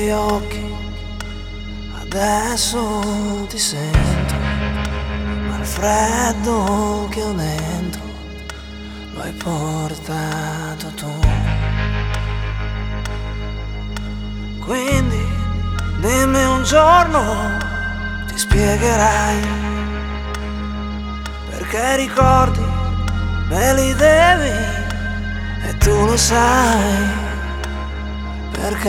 tuoi occhi, adesso ti sento, ma il freddo che ho dentro lo hai portato tu. Quindi dimmi un giorno, ti spiegherai perché ricordi me li devi, e tu lo sai perché.